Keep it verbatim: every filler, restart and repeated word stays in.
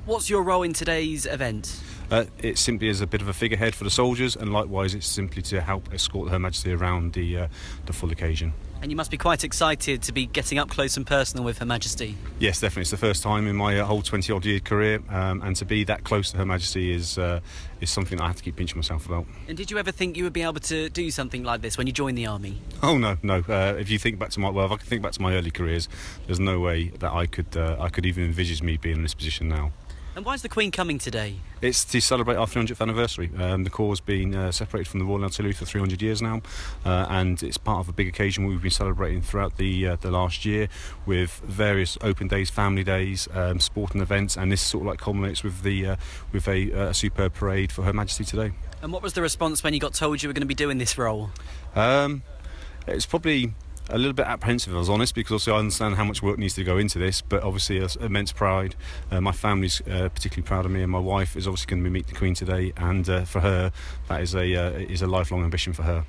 What's your role in today's event? Uh, it simply is a bit of a figurehead for the soldiers, and likewise it's simply to help escort Her Majesty around the uh, the full occasion. And you must be quite excited to be getting up close and personal with Her Majesty. Yes, definitely. It's the first time in my uh, whole twenty-odd year career, um, and to be that close to Her Majesty is uh, is something that I have to keep pinching myself about. And did you ever think you would be able to do something like this when you joined the army? Oh no, no. Uh, if you think back to my well, if I can think back to my early careers, there's no way that I could uh, I could even envisage me being in this position now. And why is the Queen coming today? It's to celebrate our three hundredth anniversary. Um, the Corps has been uh, separated from the Royal Artillery for three hundred years now, uh, and it's part of a big occasion we've been celebrating throughout the uh, the last year with various open days, family days, um, sporting events, and this sort of like culminates with the uh, with a, uh, a superb parade for Her Majesty today. And what was the response when you got told you were going to be doing this role? Um, it's probably a little bit apprehensive, if I was honest, because obviously I understand how much work needs to go into this, but obviously there's immense pride. Uh, my family's uh, particularly proud of me, and my wife is obviously going to be meeting the Queen today, and uh, for her that is a uh, is a lifelong ambition for her.